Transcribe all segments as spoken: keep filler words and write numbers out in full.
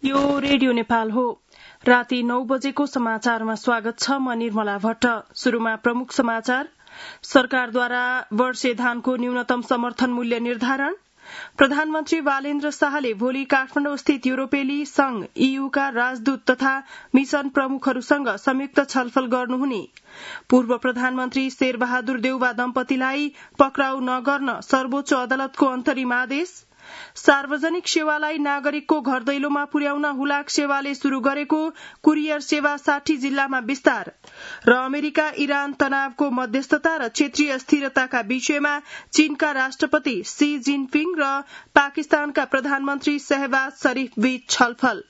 यो रेडियो नेपाल हो। राति नौ बजेको समाचारमा स्वागत छ। म निर्मला भट्ट। शुरूमा प्रमुख समाचार। सरकारद्वारा वर्षे धानको न्यूनतम समर्थन मूल्य निर्धारण। प्रधानमन्त्री बालेन्द्र शाहले भोलि काठमाडौँ स्थित युरोपेली संघ ईयूका राजदूत तथा मिशन प्रमुखहरूसँग संयुक्त छलफल गर्नुहुने। पूर्व प्रधानमन्त्री शेरबहादुर देउवा दम्पतिलाई पक्राउ नगर्न सर्वोच्च अदालतको अन्तरिम आदेश। सार्वजनिक सेवालाई नागरिकको घर दैलोमा पुर्याउन हुलाक सेवाले शुरू गरेको कुरियर सेवा साठी जिल्लामा विस्तार। र अमेरिका इरान तनावको मध्यस्थता र क्षेत्रीय स्थिरताका विषयमा चीनका राष्ट्रपति सी जिनपिङ र पाकिस्तानका प्रधानमन्त्री शहबाज शरीफ बीच छलफल।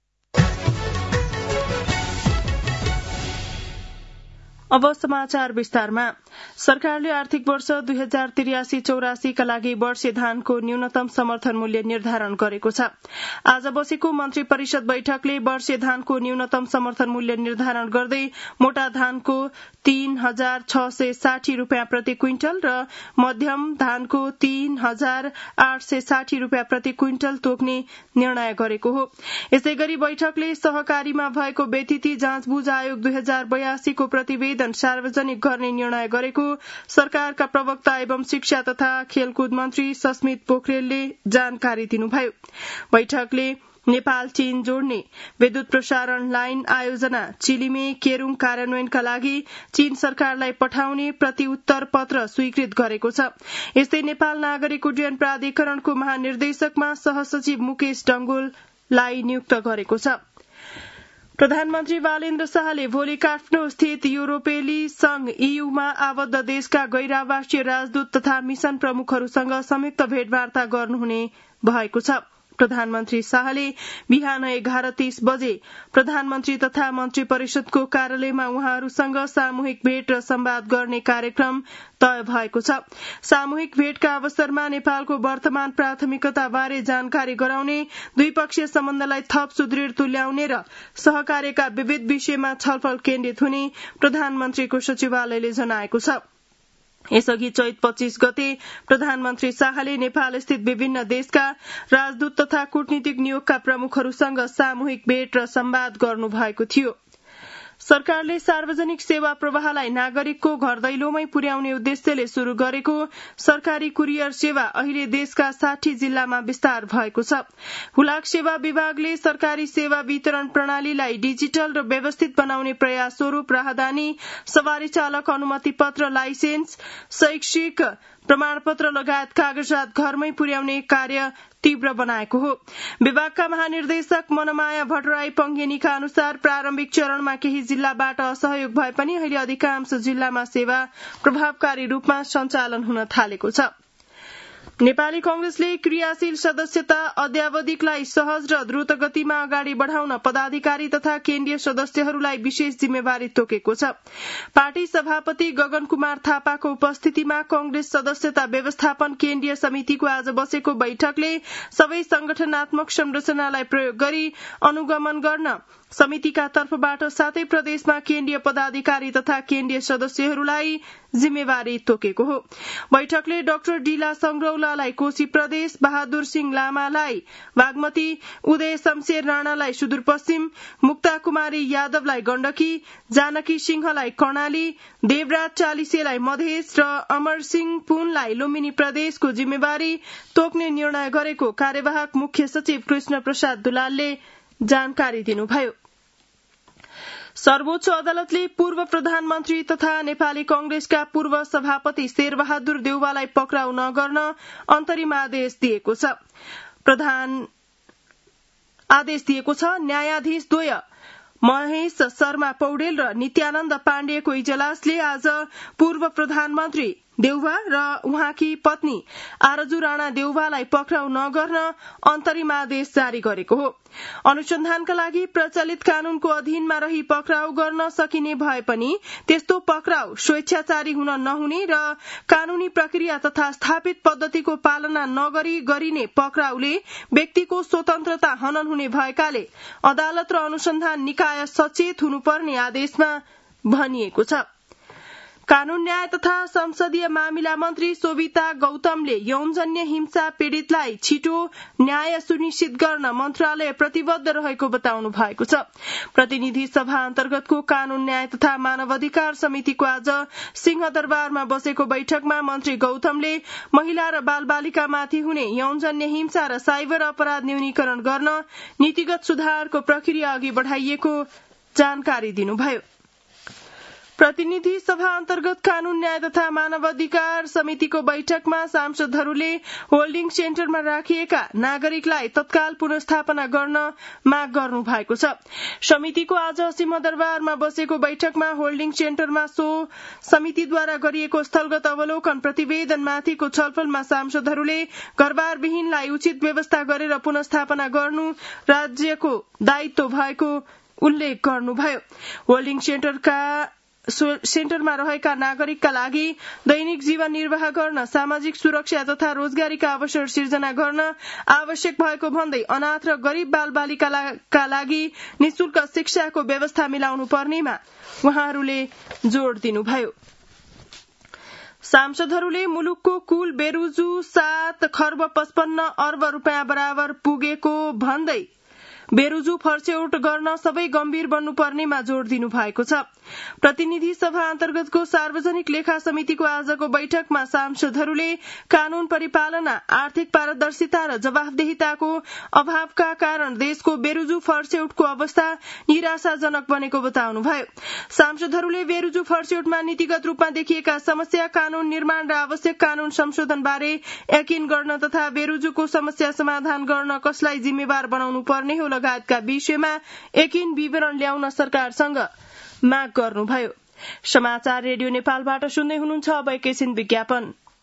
अब समाचार विस्तारमा। सरकारले आर्थिक वर्ष दुई हजार त्रियासी चौरासीका लागि वर्षे धानको न्यूनतम समर्थन मूल्य निर्धारण गरेको छ। आज बसेको मन्त्री परिषद बैठकले वर्षे धानको न्यूनतम समर्थन मूल्य निर्धारण गर्दै मोटा धानको तीन हजार छ सय साठी रूपियाँ प्रति क्विन्टल र मध्यम धानको तीन हजार आठ सय साठी रूपियाँ प्रति क्विन्टल तोक्ने निर्णय गरेको हो। यसै गरी बैठकले सहकारीमा भएको व्यतिथि जाँचबुझ आयोग दुई हजार बयासीको प्रतिवेदन सार्वजनिक गर्ने निर्णय गरेको सरकारका प्रवक्ता एवं शिक्षा तथा खेलकुद मन्त्री सस्मित पोखरेलले जानकारी दिनुभयो। बैठकले नेपाल चीन जोड्ने विद्युत प्रसारण लाइन आयोजना चिलिमे केरूङ कार्यान्वयनका लागि चीन सरकारलाई पठाउने प्रति उत्तर पत्र स्वीकृत गरेको छ। यस्तै नेपाल नागरिक उड्डयन प्राधिकरणको महानिर्देशकमा सहसचिव मुकेश डंगोललाई नियुक्त गरेको छ। प्रधानमन्त्री बालेन्द्र शाहले भोलि काठमाडौँ स्थित युरोपेली संघ ईयूमा आबद्ध देशका गैर-आवासीय राजदूत तथा मिशन प्रमुखहरूसँग संयुक्त भेटवार्ता गर्नुहुने भएको छ। प्रधानमन्त्री शाहले बिहान एघार तीस बजे प्रधानमन्त्री तथा मन्त्री परिषदको कार्यालयमा उहाँहरूसँग सामूहिक भेट र संवाद गर्ने कार्यक्रम तय भएको छ। सामूहिक भेटका अवसरमा नेपालको वर्तमान प्राथमिकता बारे जानकारी गराउने, द्विपक्षीय सम्बन्धलाई थप सुदृढ तुल्याउने र सहकार्यका विविध विषयमा छलफल केन्द्रित हुने प्रधानमन्त्रीको सचिवालयले जनाएको छ। यसअघि चैत पच्चीस गते प्रधानमन्त्री शाहले नेपाल स्थित विभिन्न देशका राजदूत तथा कूटनीतिक नियोगका प्रमुखहरूसँग सामूहिक भेट र संवाद गर्नुभएको थियो। सरकारले सार्वजनिक सेवा प्रवाहलाई नागरिकको घर दैलोमै पुर्याउने उद्देश्यले शुरू गरेको सरकारी कुरियर सेवा अहिले देशका साठी जिल्लामा विस्तार भएको छ। हुलाक सेवा विभागले सरकारी सेवा वितरण प्रणालीलाई डिजिटल र व्यवस्थित बनाउने प्रयास स्वरूप राहदानी, सवारी चालक अनुमति पत्र, लाइसेन्स, शैक्षिक प्रमाणपत्र लगायत कागजात घरमै पुर्याउने कार्य तीव्र बनाएको हो। विभागका महानिर्देशक मनमाया भट्टराई पङ्गेनीका अनुसार प्रारम्भिक चरणमा केही जिल्लाबाट असहयोग भए पनि अहिले अधिकांश जिल्लामा सेवा प्रभावकारी रूपमा सञ्चालन हुन थालेको छ। नेपाली कांग्रेसले क्रियाशील सदस्यता अध्यावधिकलाई सहज र द्रुत गतिमा अगाडि बढ़ाउन पदाधिकारी तथा केन्द्रीय सदस्यहरूलाई विशेष जिम्मेवारी तोकेको छ। पार्टी सभापति गगन कुमार थापाको उपस्थितिमा कांग्रेस सदस्यता व्यवस्थापन केन्द्रीय समितिको आज बसेको बैठकले सबै संगठनात्मक संरचनालाई प्रयोग गरी अनुगमन गर्न समितिका तर्फबाट सातै प्रदेशमा केन्द्रीय पदाधिकारी तथा केन्द्रीय सदस्यहरूलाई जिम्मेवारी तोकेको हो। बैठकले डाक्टर डीला संग्रौलालाई कोशी प्रदेश, बहादुर सिंह लामालाई बागमती, उदय शमशेर राणालाई सुदूरपश्चिम, मुक्ता कुमारी यादवलाई गण्डकी, जानकी सिंहलाई कर्णाली, देवराज चालिसेलाई मधेस र अमर सिंह पुनलाई लुम्बिनी प्रदेशको जिम्मेवारी तोक्ने निर्णय गरेको कार्यवाहक मुख्य सचिव कृष्ण प्रसाद दुलालले जानकारी दिनुभयो। सर्वोच्च अदालतले पूर्व प्रधानमन्त्री तथा नेपाली कांग्रेसका पूर्व सभापति शेरबहादुर देउवालाई पक्राउ नगर्न अन्तरिम आदेश दिएको छ। प्रधान आदेश दिएको छ। न्यायाधीश द्वय महेश शर्मा पौडेल र नित्यानन्द पाण्डेको इजलासले आज पूर्व प्रधानमन्त्री देउवा र उहाँकी पत्नी आरजु राणा देउवालाई पक्राउ नगर्न अन्तरिम आदेश जारी गरेको हो। अनुसन्धानका लागि प्रचलित कानूनको अधीनमा रही पक्राउ गर्न सकिने भए पनि त्यस्तो पक्राउ स्वेच्छाचारी हुन नहुने र कानूनी प्रक्रिया तथा स्थापित पद्धतिको पालना नगरी गरिने पक्राउले व्यक्तिको स्वतन्त्रता हनन हुने भएकाले अदालत र अनुसन्धान निकाय सचेत हुनुपर्ने आदेशमा भनिएको छ। कानून न्याय तथा संसदीय मामिला मन्त्री शोभिता गौतमले यौनजन्य हिंसा पीड़ितलाई छिटो न्याय सुनिश्चित गर्न मन्त्रालय प्रतिबद्ध रहेको बताउनु भएको छ। प्रतिनिधि सभा अन्तर्गतको कानून न्याय तथा मानवाधिकार समितिको आज सिंहदरबारमा बसेको बैठकमा मन्त्री गौतमले महिला र बालबालिकामाथि हुने यौनजन्य हिंसा र साइबर अपराध न्यूनीकरण गर्न नीतिगत सुधारको प्रक्रिया अघि बढ़ाइएको जानकारी दिनुभयो। प्रतिनिधि सभा अन्तर्गत कानून न्याय तथा मानवाधिकार समितिको बैठकमा सांसदहरूले होल्डिङ सेन्टरमा राखिएका नागरिकलाई तत्काल पुनर्स्थापना गर्न माग गर्नु भएको छ। समितिको आज सिंहदरबारमा बसेको बैठकमा होल्डिङ सेन्टरमा सो समितिद्वारा गरिएको स्थलगत अवलोकन प्रतिवेदनमाथिको छलफलमा सांसदहरूले घरबारविहीनलाई उचित व्यवस्था गरेर पुनर्स्थापना गर्नु राज्यको दायित्व भएको उल्लेख गर्नुभयो। होल्डिङ सेन्टरका सेन्टरमा रहेका नागरिकका लागि दैनिक जीवन निर्वाह गर्न, सामाजिक सुरक्षा तथा रोजगारीका अवसर सिर्जना गर्न आवश्यक भएको भन्दै अनाथ र गरीब बालबालिकाका लागि निशुल्क शिक्षाको व्यवस्था मिलाउनु पर्नेमा उहाँहरूले जोड़ दिनुभयो। सांसदहरूले मुलुकको कुल बेरुजु सात खर्ब पचपन्न अर्ब रूपियाँ बराबर पुगेको भन्दै बेरुजु फर्स्यौट गर्न सबै गम्भीर बन्नुपर्नेमा जोड़ दिनु भएको छ। प्रतिनिधि सभा अन्तर्गतको सार्वजनिक लेखा समितिको आजको बैठकमा सांसदहरूले कानून परिपालना, आर्थिक पारदर्शिता र जवाफदेहिताको अभावका कारण देशको बेरुजु फर्स्यौटको अवस्था निराशाजनक बनेको बताउनुभयो। सांसदहरूले बेरुजु फर्स्यौटमा नीतिगत रूपमा देखिएका समस्या, कानून निर्माण र आवश्यक कानून संशोधनबारे यकिन गर्न तथा बेरुजुको समस्या समाधान गर्न कसलाई जिम्मेवार बनाउनु पर्ने हो लगायतका विषयमा यकिन विवरण ल्याउन सरकारसँग माग गर्नुभयो। समाचार रेडियो नेपालबाट सुन्दै हुनुहुन्छ। अब एकैछिन विज्ञापन।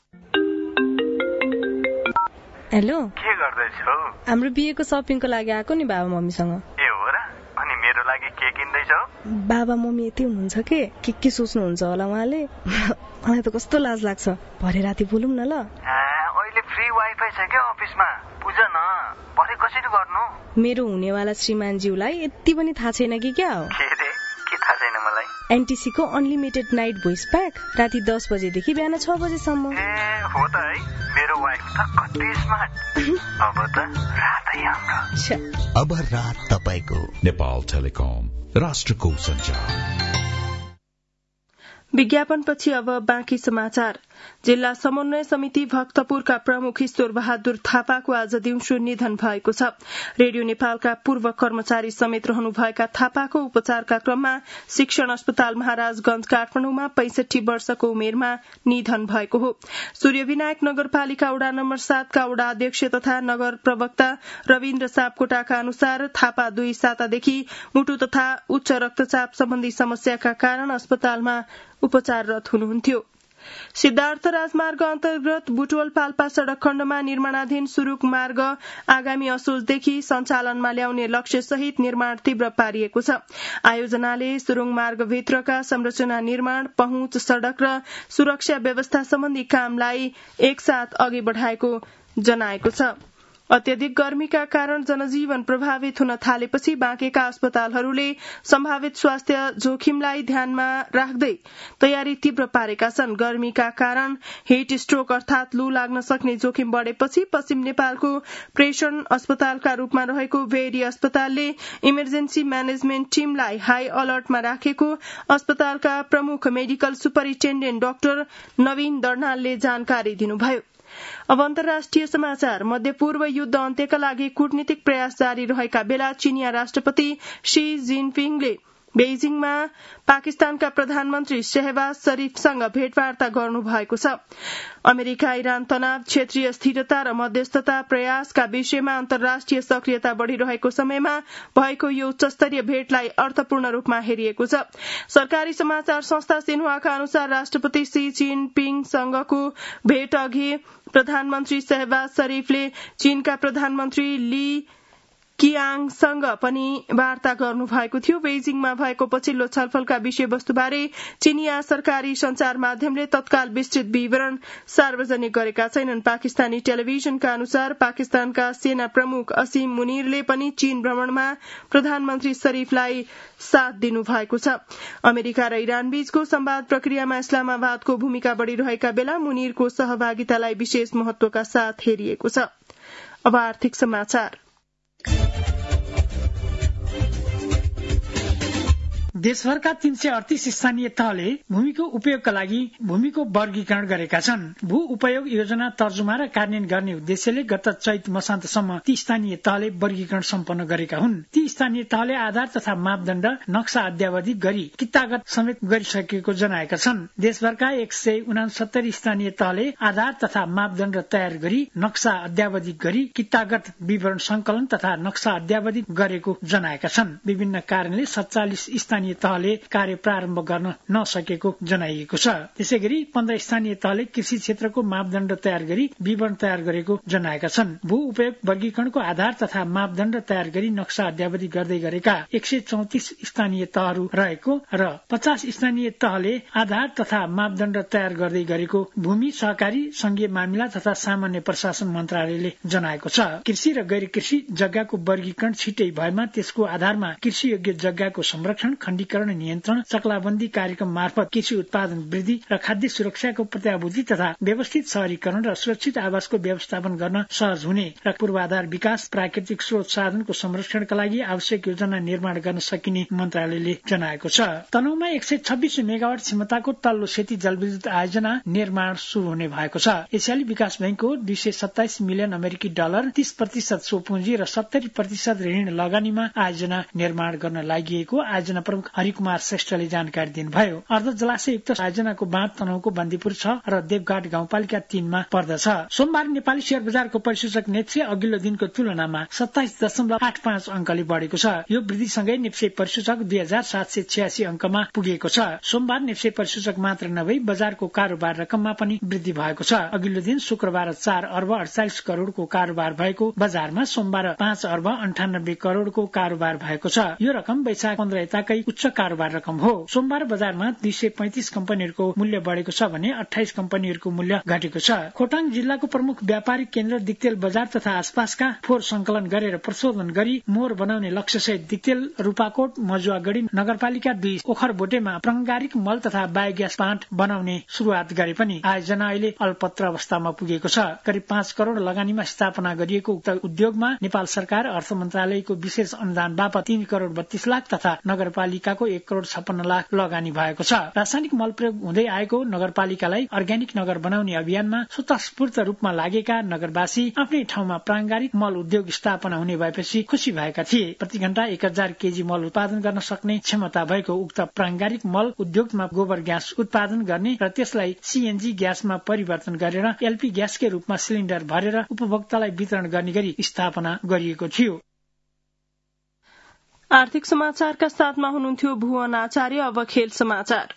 हेलो, के गर्दैछौ? हाम्रो बिहेको शपिङको लागि आएको नि बाबा मम्मीसँग। ए हो र? अनि मेरो लागि के किन्दैछौ? बाबा मम्मी यति हुनुहुन्छ के के के सोच्नुहुन्छ होला उहाँले। मलाई त कस्तो लाज लाग्छ। भरे राति बोलौँ न ल। अहिले फ्री वाइफाई छ के अफिसमा? बुझ न, भरे कसरी गर्नु? मेरो हुनेवाला श्रीमानज्यूलाई यति पनि थाहा छैन कि क्या हो? के रे? के थाहा छैन मलाई? एनटीसी को अनलिमिटेड नाइट भोइस प्याक राति दस बजेदेखि बिहान छ बजेसम्म। ए हो त है, मेरो वाइफ त कति स्मार्ट। अब त रातै हाम्रो। अब रात तपाईको। नेपाल टेलिकम, राष्ट्रको सञ्चार। विज्ञापनपछि अब बाँकी समाचार। जिल्ला समन्वय समिति भक्तपुरका प्रमुख ईश्वर बहादुर थापाको आज दिउँसो निधन भएको छ। रेडियो नेपालका पूर्व कर्मचारी समेत रहनुभएका थापाको उपचारका क्रममा शिक्षण अस्पताल महाराजगंज काठमाडौँमा पैंसठी वर्षको उमेरमा निधन भएको हो। सूर्यविनायक नगरपालिका वडा नम्बर सातका वडा अध्यक्ष तथा नगर प्रवक्ता रविन्द्र सापकोटाका अनुसार थापा दुई सातादेखि मुटु तथा उच्च रक्तचाप सम्बन्धी समस्याका कारण अस्पतालमा उपचाररत हुनुहुन्थ्यो। सिद्धार्थ राजमार्ग अन्तर्गत बुटवल पाल्पा सड़क खण्डमा निर्माणाधीन सुरुक मार्ग आगामी असोजदेखि सञ्चालनमा ल्याउने लक्ष्य सहित निर्माण तीव्र पारिएको छ। आयोजनाले सुरुङ मार्गभित्रका संरचना निर्माण, पहुँच, सड़क र सुरक्षा व्यवस्था सम्बन्धी कामलाई एकसाथ अघि बढ़ाएको जनाएको छ। अत्यधिक गर्मीका कारण जनजीवन प्रभावित हुन थालेपछि बाँकेका अस्पतालहरूले सम्भावित स्वास्थ्य जोखिमलाई ध्यानमा राख्दै तयारी तीव्र पारेका छन्। गर्मीका कारण हिट स्ट्रोक अर्थात लू लाग्न सक्ने जोखिम बढ़ेपछि पश्चिम नेपालको प्रेषण अस्पतालका रूपमा रहेको भेरी अस्पतालले इमर्जेन्सी म्यानेजमेन्ट टीमलाई हाई अलर्टमा राखेको अस्पतालका प्रमुख मेडिकल सुपरिन्टेण्डेन्ट डाक्टर नवीन दर्नालले जानकारी दिनुभयो। अब अन्तर्राष्ट्रिय समाचार। मध्यपूर्व युद्ध अन्त्यका लागि कूटनीतिक प्रयास जारी रहेका बेला चीनिया राष्ट्रपति शी जिनपिङले बेइजिङमा पाकिस्तानका प्रधानमन्त्री शहबाज शरीफसँग भेटवार्ता गर्नुभएको छ। अमेरिका इरान तनाव, क्षेत्रीय स्थिरता र मध्यस्थता प्रयासका विषयमा अन्तर्राष्ट्रिय सक्रियता बढ़िरहेको समयमा भएको यो उच्चस्तरीय भेटलाई अर्थपूर्ण रूपमा हेरिएको छ। सरकारी समाचार संस्था सिन्हुआका अनुसार राष्ट्रपति शी जिनपिङसँगको भेट अघि प्रधानमन्त्री शहबाज शरीफले चीनका प्रधानमन्त्री ली कियाङसँग पनि वार्ता गर्नु भएको थियो। बेइजिङमा भएको पछिल्लो छलफलका विषयवस्तुबारे चीनिया सरकारी संचार माध्यमले तत्काल विस्तृत विवरण सार्वजनिक गरेका छैनन्। पाकिस्तानी टेलिभिजनका अनुसार पाकिस्तानका सेना प्रमुख असीम मुनिरले पनि चीन भ्रमणमा प्रधानमन्त्री शरीफलाई साथ दिनु भएको छ। अमेरिका र इरान बीचको संवाद प्रक्रियामा इस्लामाबादको भूमिका बढ़िरहेका बेला मुनिरको सहभागितालाई विशेष महत्वका साथ हेरिएको छ। अब आर्थिक समाचार। देशभरका तीन सय अडतीस स्थानीय तहले भूमिको उपयोगका लागि भूमिको वर्गीकरण गरेका छन्। भू उपयोग योजना तर्जुमा र कार्यान्वयन गर्ने उद्देश्यले गत चैत मसान्तसम्म ती स्थानीय तहले वर्गीकरण सम्पन्न गरेका हुन्। ती स्थानीय तहले आधार तथा मापदण्ड नक्सा अद्यावधि गरी कितागत समेत गरिसकेको जनाएका छन्। देशभरका एक सय उनासत्तरी स्थानीय तहले आधार तथा मापदण्ड तयार गरी नक्सा अद्यावधि गरी कितागत विवरण संकलन तथा नक्सा अद्यावधि गरेको जनाएका छन्। विभिन्न कारणले सत्तालिस स्थानीय तहले कार्य प्रारम्भ गर्न नसकेको जनाइएको छ। त्यसैगरी पन्ध्र स्थानीय तहले कृषि क्षेत्रको मापदण्ड तयार गरी विवरण तयार गरेको जनाएका छन्। भू उपयोग वर्गीकरणको आधार तथा मापदण्ड तयार गरी नक्सा अद्यावधि गर्दै गरेका एक सय चौतिस स्थानीय तहहरू रहेको र पचास स्थानीय तहले आधार तथा मापदण्ड तयार गर्दै गरेको भूमि सहकारी संघीय मामिला तथा सामान्य प्रशासन मन्त्रालयले जनाएको छ। कृषि र गैर कृषि जग्गाको वर्गीकरण छिटै भएमा त्यसको आधारमा कृषि योग्य जग्गाको संरक्षण, खण्डीकरण, नियन्त्रण, चक्लाबन्दी कार्यक्रम मार्फत कृषि उत्पादन वृद्धि र खाद्य सुरक्षाको प्रत्याभूति तथा व्यवस्थित शहरीकरण र सुरक्षित आवासको व्यवस्थापन गर्न सहज हुने र पूर्वाधार विकास, प्राकृतिक स्रोत साधनको संरक्षणका लागि आवश्यक योजना निर्माण गर्न सकिने मन्त्रालयले जनाएको छ। तनहुमा एक सय छब्बीस मेगावाट क्षमताको तल्लो सेती जलविद्युत आयोजना निर्माण शुरू हुने भएको छ। एसियाली विकास बैंकको दुई सय सत्ताइस मिलियन अमेरिकी डलर, तीस प्रतिशत सोपुँजी र सत्तरी प्रतिशत ऋण लगानीमा आयोजना निर्माण गर्न लागि आयोजना प्रमुख हरिकुमार श्रेष्ठले जानकारी दिनुभयो। अर्ध जलाशययुक्त आयोजनाको बाँध तनहुको बन्दीपुर छ र देवघाट गाउँपालिका तीनमा पर्दछ। सोमबार नेपाली शेयर बजारको परिसूचक नेप्से अघिल्लो दिनको तुलनामा सत्ताइस दशमलव आठ पाँच अंकले बढ़ेको छ। यो वृद्धिसँगै नेप्से परिसूचक दुई हजार सात सय छयासी अंकमा पुगेको छ। सोमबार नेप्से परिसूचक मात्र नभई बजारको कारोबार रकममा पनि वृद्धि भएको छ। अघिल्लो दिन शुक्रबार चार अर्ब अडचालिस करोड़को कारोबार भएको बजारमा सोमबार पाँच अर्ब अन्ठानब्बे करोड़को कारोबार भएको छ। यो रकम वैशाख पन्ध्र यताकै उच्च कारोबार रकम हो। सोमबार बजारमा दुई सय पैंतिस कम्पनीहरूको मूल्य बढ़ेको छ भने अठाइस कम्पनीहरूको मूल्य घटेको छ। खोटाङ जिल्लाको प्रमुख व्यापारिक केन्द्र दिक्तेल बजार तथा आसपासका फोहोर संकलन गरेर प्रशोधन गरी मोहोर बनाउने लक्ष्यसहित दिक्तेल, रूपाकोट, मजुवागढी नगरपालिका दुई ओखरबोटेमा प्राङ्गारिक मल तथा बायोग्यास प्लान्ट बनाउने शुरूआत गरे पनि आयोजना अहिले अल्पत्र अवस्थामा पुगेको छ। करिब पाँच करोड़ लगानीमा स्थापना गरिएको उक्त उद्योगमा नेपाल सरकार अर्थ मन्त्रालयको विशेष अनुदान बापत तीन करोड़ बत्तीस लाख तथा नगरपालिकाको एक करोड़ छप्पन्न लाख लगानी भएको छ। रासायनिक मल प्रयोग हुँदै आएको नगरपालिकालाई अर्ग्यानिक नगर बनाउने अभियानमा स्वतस्फूर्त रूपमा लागेका नगरवासी आफ्नै ठाउँमा प्राङ्गारिक मल उद्योग स्थापना हुने भएपछि खुशी भएका थिए। प्रति घण्टा एक हजार केजी मल उत्पादन गर्न सक्ने क्षमता भएको उक्त प्राङ्गारिक मल उद्योगमा गोबर ग्यास उत्पादन गर्ने र त्यसलाई सीएनजी ग्यासमा परिवर्तन गरेर एलपी ग्यासकै रूपमा सिलिण्डर भरेर उपभोक्तालाई वितरण गर्ने गरी स्थापना गरिएको थियो। आर्थिक समाचारका साथमा हुनुहुन्थ्यो भुवन आचार्य। अब खेल समाचार।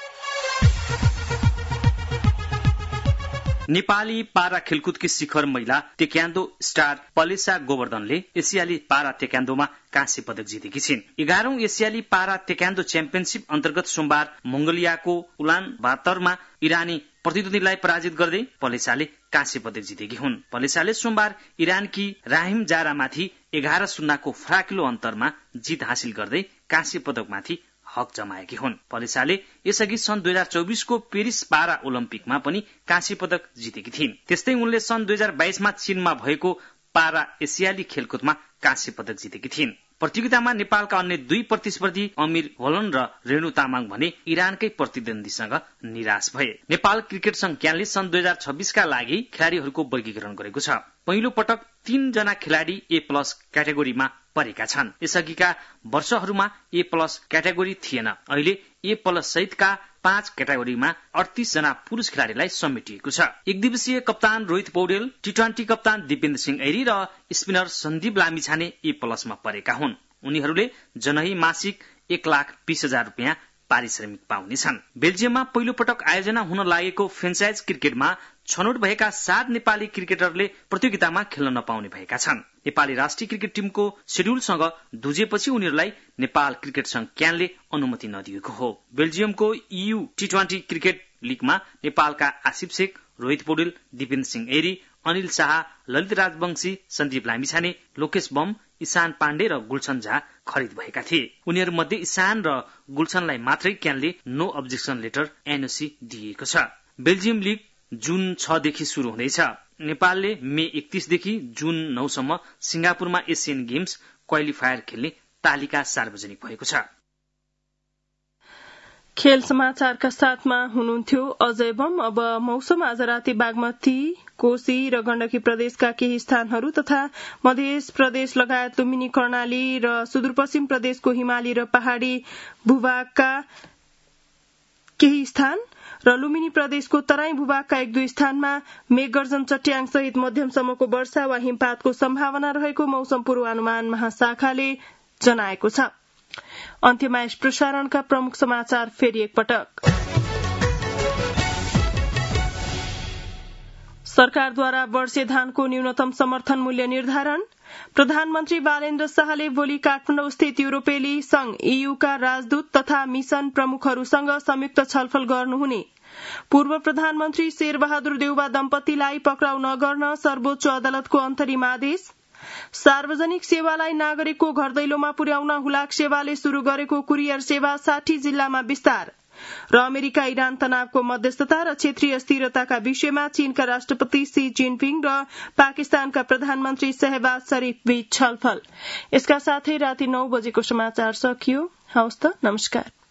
नेपाली पारा खेलकुदकी शिखर महिला टेक्यान्डो स्टार पलेसा गोवर्धनले एसियाली पारा टेक्यान्डोमा काँस्य पदक जितेकी छिन्। एघारौं एसियाली पारा टेक्यान्डो च्याम्पियनशीप अन्तर्गत सोमबार मंगोलियाको उलान बातरमा इरानी प्रतिद्वन्दीलाई पराजित गर्दै पलेसाले काँस्य पदक जितेकी हुन्। पलेसाले सोमबार इरानकी राहिम जारामाथि एघार शून्यको फराकिलो अन्तरमा जित हासिल गर्दै काँस्य पदकमाथि हक जमाएकी हुन्। पलेसाले यसअघि सन् दुई हजार चौबिसको पेरिस पारा ओलम्पिकमा पनि काँस्य पदक जितेकी थिइन्। त्यस्तै उनले सन् दुई हजार बाइसमा चीनमा भएको पारा एसियाली खेलकुदमा काँस्य पदक जितेकी थिइन्। प्रतियोगितामा नेपालका अन्य दुई प्रतिस्पर्धी अमीर होलन र रेणु तामाङ भने इरानकै प्रतिद्वन्दीसँग निराश भए। नेपाल क्रिकेट संघ क्यानले सन् दुई हजार छब्बीसका लागि खेलाड़ीहरूको वर्गीकरण गरेको छ। पहिलो पटक तीन जना खेलाड़ी ए प्लस क्याटेगोरीमा परेका छन्। यसअघिका वर्षहरूमा ए प्लस क्याटेगोरी थिएन। अहिले ए प्लस सहितका पाँच क्याटेगोरीमा अडतीस जना पुरुष खेलाड़ीलाई समेटिएको छ। एक दिवसीय कप्तान रोहित पौडेल, टी ट्वेन्टी कप्तान दिपेन्द्र सिंह ऐरी र स्पिनर सन्दीप लामिछाने ए प्लसमा परेका हुन्। उनीहरूले जनही मासिक एक लाख बीस हजार रुपियाँ पारिश्रमिक पाउनेछन्। बेल्जियममा पहिलो पटक आयोजना हुन लागेको फ्रेन्चाइज क्रिकेटमा छनौट भएका सात नेपाली क्रिकेटरले प्रतियोगितामा खेल्न नपाउने भएका छन्। नेपाली राष्ट्रिय क्रिकेट टिमको शेड्युलसँग दुजेपछि उनीहरूलाई नेपाल क्रिकेट संघ क्यानले अनुमति नदिएको हो। बेल्जियमको ईयू टी ट्वेन्टी क्रिकेट लीगमा नेपालका आसिफ शेख, रोहित पौडेल, दिपेन्द्र सिंह एरी, अनिल शाह, ललित राजवंशी, सन्दीप लामिछाने, लोकेश बम, ईशान पाण्डे र गुलशन झा खरिद भएका थिए। उनीहरूमध्ये ईशान र गुलशनलाई मात्रै क्यानले नो अब्जेक्सन लेटर एनओसी दिएको छ। बेल्जियम लीग जून छ देखि शुरू हुँदैछ। नेपालले मे एकतीसदेखि जून नौ सम्म सिंगापुरमा एसियन गेम्स क्वालिफायर खेल्ने तालिका सार्वजनिक भएको छ। खेल समाचारका साथमा हुनुहुन्थ्यो अजय बम। अब मौसम। आज राति बागमती, कोशी र गण्डकी प्रदेशका केही स्थानहरू तथा मध्य प्रदेश लगायत लुम्बिनी, कर्णाली र सुदूरपश्चिम प्रदेशको हिमाली र पहाड़ी भूभागका केही स्थान र लुम्बिनी प्रदेशको तराई भूभागका एक दुई स्थानमा मेघगर्जन, चट्याङ सहित मध्यमसम्मको वर्षा वा हिमपातको सम्भावना रहेको मौसम पूर्वानुमान महाशाखाले जनाएको छ। अन्त्यमा यस प्रसारणका प्रमुख समाचार फेरि एकपटक। सरकारद्वारा वर्षे धानको न्यूनतम समर्थन मूल्य निर्धारण। प्रधानमन्त्री बालेन्द्र शाहले भोलि काठमाडौँ स्थित युरोपेली संघ ईयूका राजदूत तथा मिशन प्रमुखहरूसँग संयुक्त छलफल गर्नुहुने। पूर्व प्रधानमन्त्री शेरबहादुर देउवा दम्पतिलाई पक्राउ नगर्न सर्वोच्च अदालतको अन्तरिम आदेश। सार्वजनिक सेवालाई नागरिकको घर दैलोमा पुर्याउन हुलाक सेवाले शुरू गरेको कुरियर सेवा साठी जिल्लामा विस्तार। र अमेरिका इरान तनावको मध्यस्थता र क्षेत्रीय स्थिरताका विषयमा चीनका राष्ट्रपति सी जिनपिङ र पाकिस्तानका प्रधानमन्त्री शहबाज शरीफ बीच छलफल। यसका साथै राति नौ बजेको समाचार सकियो। हवस् त, नमस्कार।